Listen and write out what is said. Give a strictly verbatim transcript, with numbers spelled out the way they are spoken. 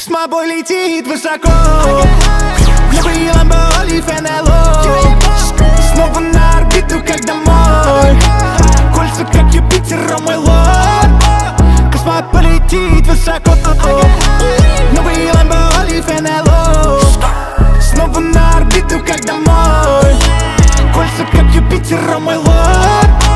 Космобой летит высоко. Новый Ламбо, Олив, эн эл о. Снова на орбиту, как домой. Кольца, как Юпитер, о мой лорд. Космобой летит высоко. Новый Ламбо, Олив, эн эл о. Снова на орбиту, как домой. Кольца, как Юпитер, о мой лорд.